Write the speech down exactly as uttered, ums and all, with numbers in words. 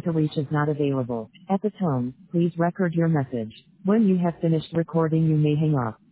to reach is not available. At the tone, please record your message. When you have finished recording, you may hang up.